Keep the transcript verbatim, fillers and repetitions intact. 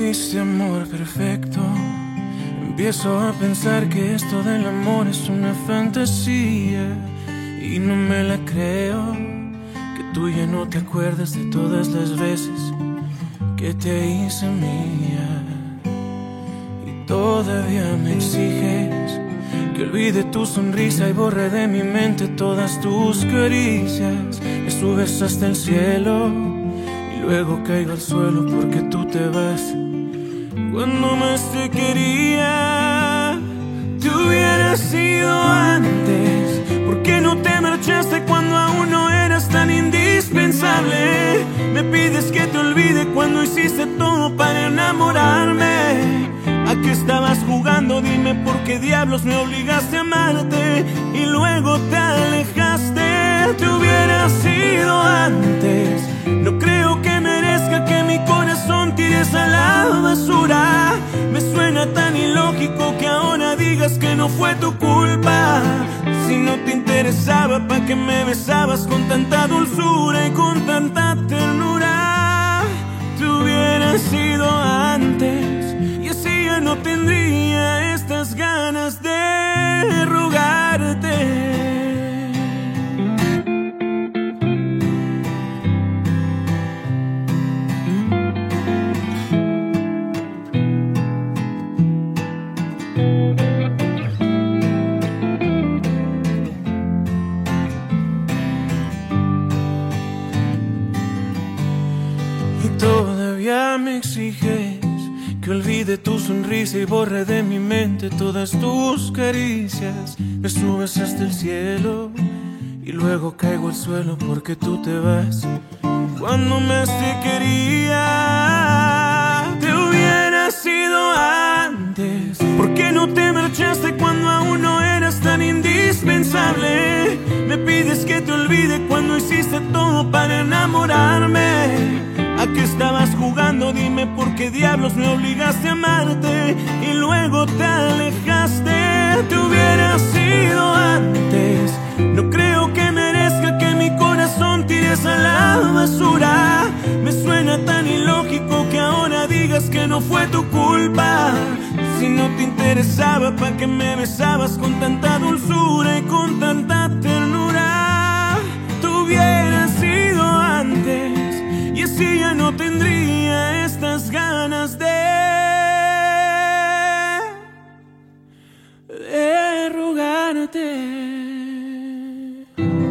diste amor perfecto. Empiezo a pensar que esto del amor es una fantasía y no me la creo, que tú ya no te acuerdas de todas las veces que te hice mía. Y todavía me exiges que olvide tu sonrisa y borre de mi mente todas tus caricias. Me subes hasta el cielo y luego caigo al suelo porque tú te vas. Cuando más te quería, te hubiera sido antes. ¿Por qué no te marchaste cuando aún no eras tan indispensable? Me pides que te olvide cuando hiciste todo para enamorarme. ¿A qué estabas jugando? Dime por qué diablos me obligaste a amarte y luego te alejaste. Te hubiera sido antes. No creo que merezca que mi corazón tires a la basura. Me suena tan ilógico que ahora digas que no fue tu culpa. Si no te interesaba, ¿pa' qué me besabas con tanta dulzura y con tanta ternura? Te hubiera sido antes y así ya no tendría estas ganas de rogarte. Todavía me exiges que olvide tu sonrisa y borre de mi mente todas tus caricias. Me subes hasta el cielo y luego caigo al suelo porque tú te vas. Cuando más te quería, te hubiera sido antes. ¿Por qué no te marchaste cuando aún no eras tan indispensable? Me pides que te olvide cuando hiciste todo para enamorarme. ¿A qué estabas jugando? Dime por qué diablos me obligaste a amarte y luego te alejaste. Te hubiera sido antes. No creo que merezca que mi corazón tires a la basura. Me suena tan ilógico que ahora digas que no fue tu culpa. Si no te interesaba, ¿pa' qué me besabas con tanta dulzura y con tanta ternura? Te hubiera sido antes y así ya no tendría estas ganas de, de rogarte.